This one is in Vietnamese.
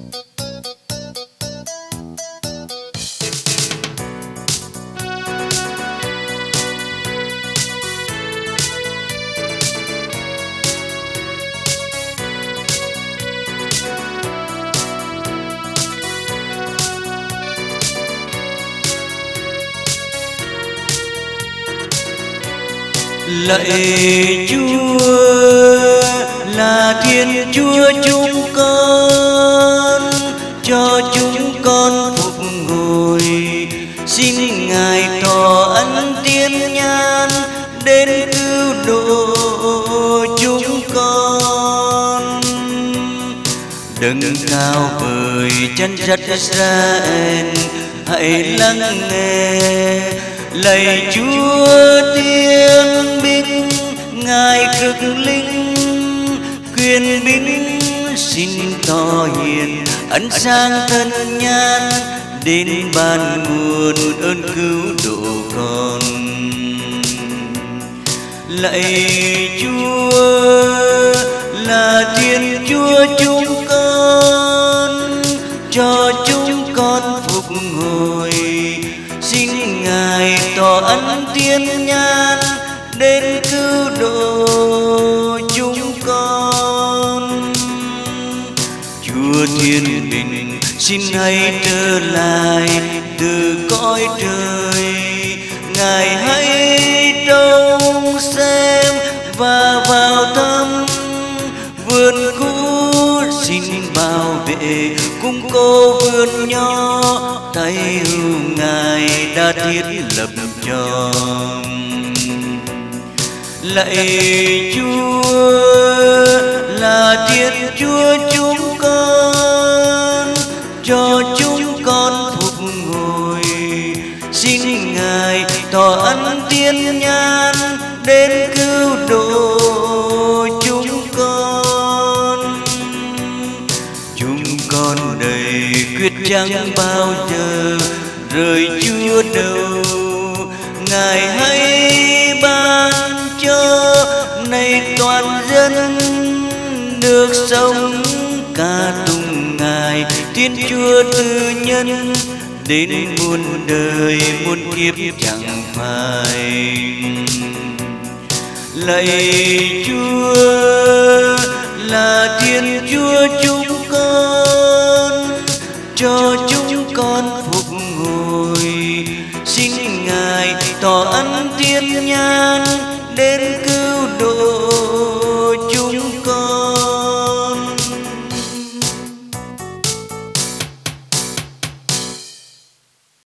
Lạy Chúa là Thiên Chúa chúng con, cho chúng con phục hồi. Xin Ngài tỏ ân tiên nhàn đến cứu độ chúng con. Đấng cao vời chân chất Israel, hãy lắng nghe. Lạy Chúa Thiên binh, Ngài cực linh quyền binh, xin tỏ hiện ân sáng thân nhan đến ban nguồn ơn cứu độ con. Lạy Chúa là Thiên Chúa chúng con, cho chúng con phục hồi. Xin Ngài tỏ ân thiên nhàn đến cứu độ chúng con. Chúa Thiên Bình xin hãy trở lại từ cõi trời. Ngài hãy trông xem và vào thăm vườn cũ, xin bảo vệ cung cố vườn nho tay hữu Ngài đã thiết lập cho. Lạy Chúa là Thiên Chúa chúng con, cho chúng con phục hồi. Xin Ngài tỏ ân thiên nhàn đến cứu độ chúng con. Chúng con đầy quyết chẳng bao giờ rời Chúa đâu. Ngài hãy ban cho này toàn dân được sống ca tụng Ngài Thiên Chúa tư nhân đến muôn đời muôn kiếp chẳng phai. Lạy Chúa là Thiên Chúa chúng con,